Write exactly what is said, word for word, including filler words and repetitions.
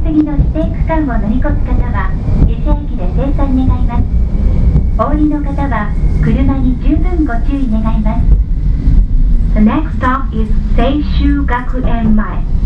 次の指定区間を乗り越す方は下車駅で生産願います。お降りの方は車に十分ご注意願います。 The next stop is 青州学園前